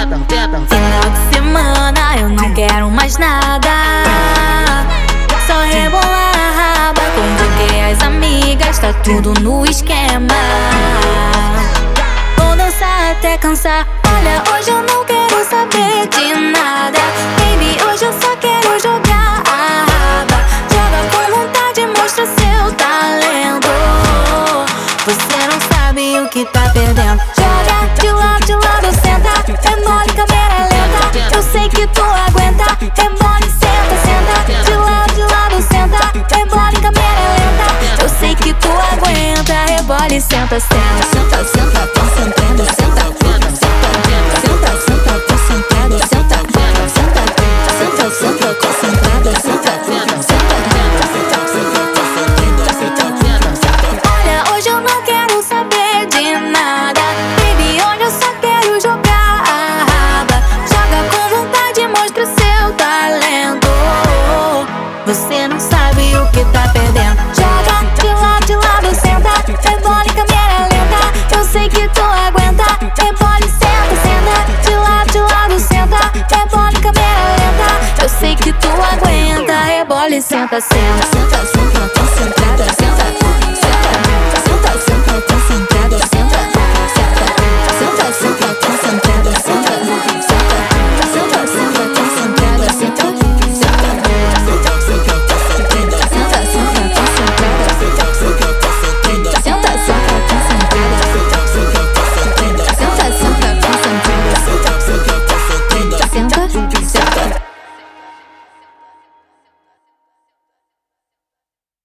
Final de semana eu não quero mais nada, só rebolar a raba, convoquei as amigas, tá tudo no esquema. Vou dançar até cansar, olha, hoje eu não quero saber de nada. Baby, hoje eu só quero jogar a raba. Joga com vontade, mostra seu talento. Você não sabe o que tá perdendo. Joga de lado, senta. É mole, câmera lenta. Eu sei que tu aguenta. É mole, senta, senta. De lado, senta. É mole, câmera lenta. Eu sei que tu aguenta. Rebole, senta, senta.